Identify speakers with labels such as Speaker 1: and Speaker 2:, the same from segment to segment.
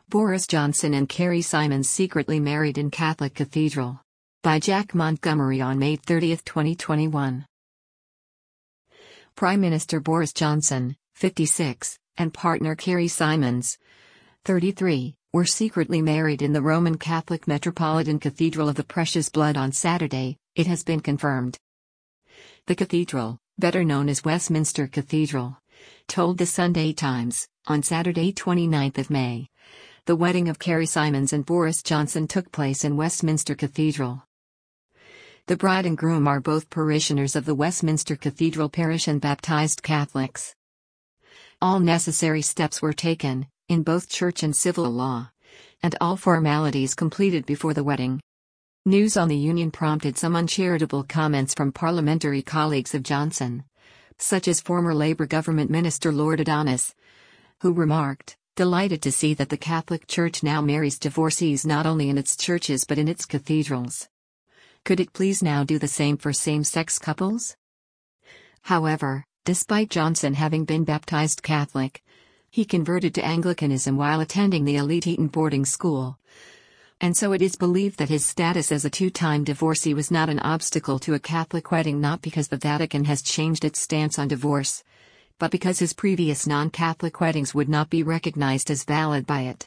Speaker 1: Boris Johnson and Carrie Simons secretly married in Catholic cathedral. By Jack Montgomery on May 30, 2021. Prime Minister Boris Johnson, 56, and partner Carrie Simons, 33, were secretly married in the Roman Catholic Metropolitan Cathedral of the Precious Blood on Saturday, it has been confirmed. The cathedral, better known as Westminster Cathedral, told the Sunday Times, on Saturday 29 May. The wedding of Carrie Simons and Boris Johnson took place in Westminster Cathedral. The bride and groom are both parishioners of the Westminster Cathedral parish and baptized Catholics. All necessary steps were taken, in both church and civil law, and all formalities completed before the wedding. News on the union prompted some uncharitable comments from parliamentary colleagues of Johnson, such as former Labour government minister Lord Adonis, who remarked, "Delighted to see that the Catholic Church now marries divorcees not only in its churches but in its cathedrals. Could it please now do the same for same-sex couples?" However, despite Johnson having been baptized Catholic, he converted to Anglicanism while attending the elite Eton boarding school. And so it is believed that his status as a two-time divorcee was not an obstacle to a Catholic wedding, not because the Vatican has changed its stance on divorce, but because his previous non-Catholic weddings would not be recognized as valid by it.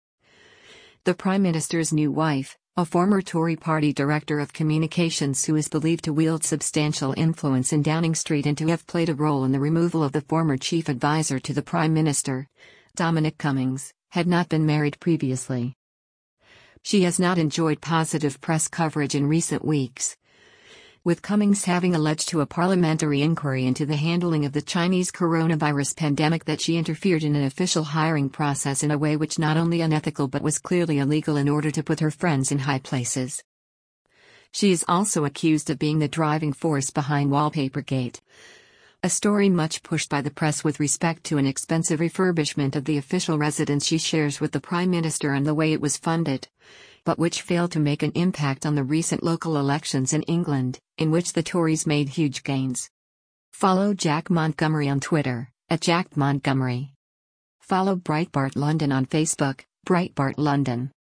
Speaker 1: The Prime Minister's new wife, a former Tory party director of communications who is believed to wield substantial influence in Downing Street and to have played a role in the removal of the former chief advisor to the Prime Minister, Dominic Cummings, had not been married previously. She has not enjoyed positive press coverage in recent weeks, with Cummings having alleged to a parliamentary inquiry into the handling of the Chinese coronavirus pandemic that she interfered in an official hiring process in a way which not only unethical but was clearly illegal in order to put her friends in high places. She is also accused of being the driving force behind Wallpapergate, a story much pushed by the press with respect to an expensive refurbishment of the official residence she shares with the Prime Minister and the way it was funded, but which failed to make an impact on the recent local elections in England, in which the Tories made huge gains. Follow Jack Montgomery on Twitter, @JackMontgomery. Follow Breitbart London on Facebook, Breitbart London.